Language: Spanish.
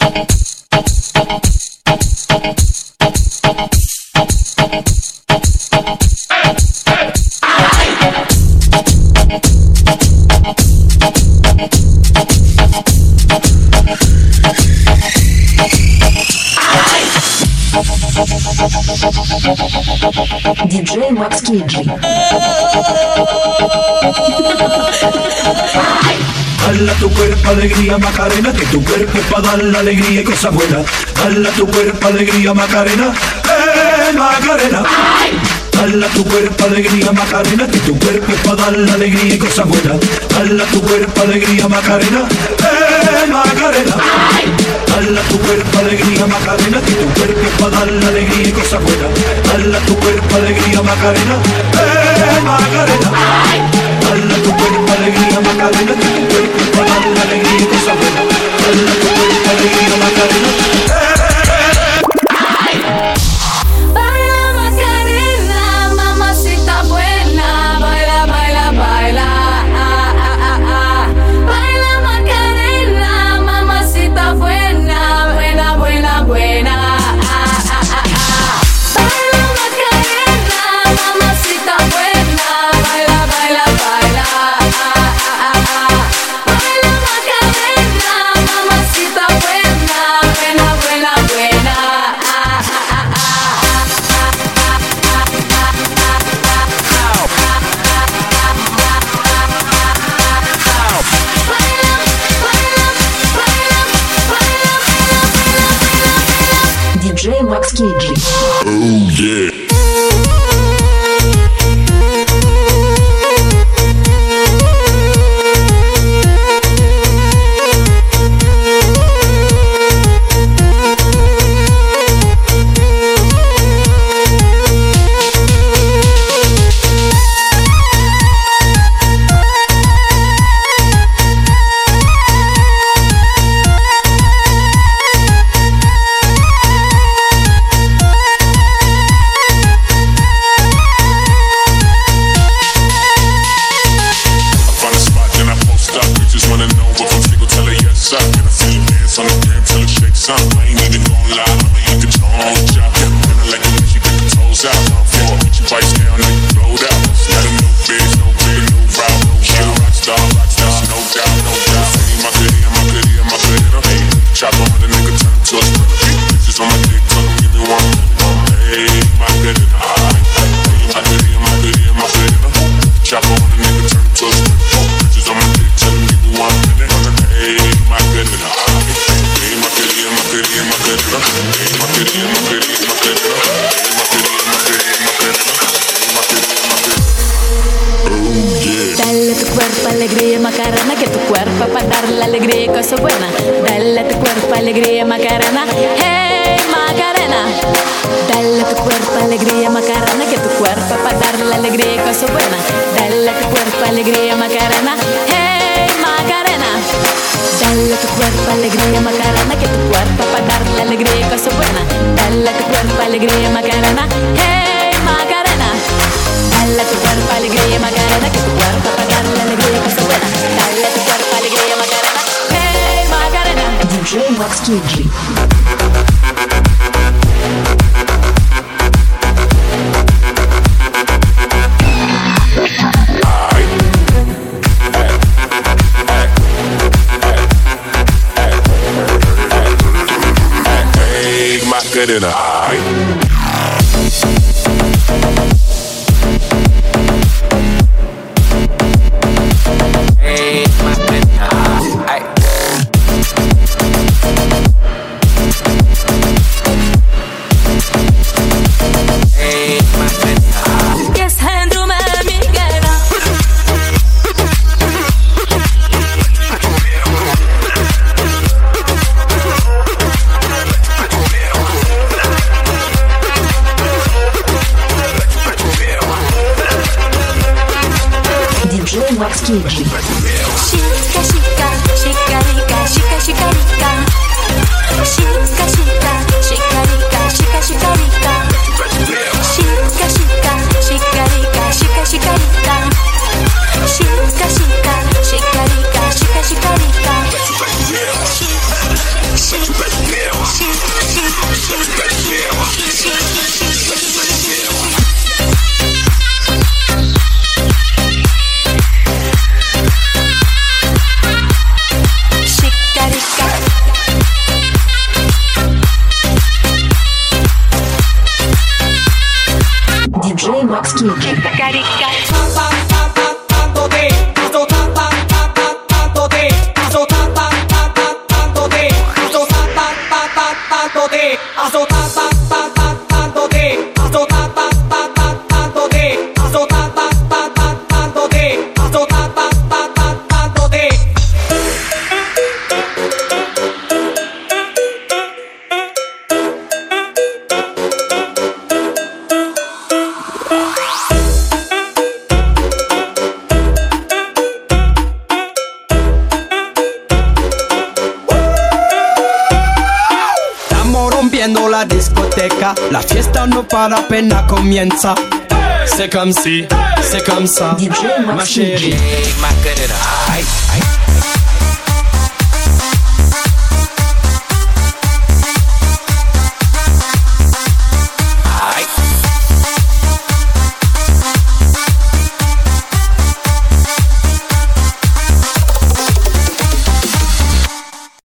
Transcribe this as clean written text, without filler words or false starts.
Диджей Макс Кейджи. Dale a tu cuerpo alegría Macarena, que tu cuerpo es para dar la alegría y cosas buenas. Dale a tu cuerpo alegría Macarena, Macarena. Dale a tu cuerpo alegría Macarena, que tu cuerpo es para dar la alegría y cosas buenas. Dale a tu cuerpo alegría Macarena, Macarena. Dale a tu cuerpo alegría Macarena, que tu cuerpo es para dar la alegría y cosas buenas. Dale a tu cuerpo alegría Macarena, Macarena. Dale a tu cuerpo alegría Macarena, que tu cuerpo es para dar la alegría y cosas buenas. Dale a tu cuerpo alegría Macarena. Диджей Макс Кейджи. Oh yeah. Dale a tu cuerpo alegría Macarena, que tu cuerpo para dar la alegría y cosa buena. Dale a tu cuerpo alegría Macarena, hey Macarena. Dale a tu cuerpo alegría Macarena, que tu cuerpo para dar la alegría y cosa buena. Dale a tu cuerpo alegría Macarena, hey Macarena. Dale a tu cuerpo alegría Macarena, que tu cuerpo para dar la alegría y cosa buena. Dale a tu cuerpo alegría Macarena, hey Macarena. Dale a tu cuerpo alegría Macarena, que tu cuerpo para dar la alegría y cosa buena. Dale a tu cuerpo alegría Macarena, hey Macarena. Диджей Макс Кейджи. Macarena. Макс Кейджи. Chica, chica, chica, rica, chica, chica, rica. Chica, chica, chica, rica, chica, chica, rica. Chica, chica, chica, rica, chica, chica, rica. Chica, chica, chica, rica, chica, chica, rica. Kidri. La discoteca, la fiesta no para apenas comienza. C'est comme si, c'est comme ça, DJ ma Max chérie. Kidri. Macarena.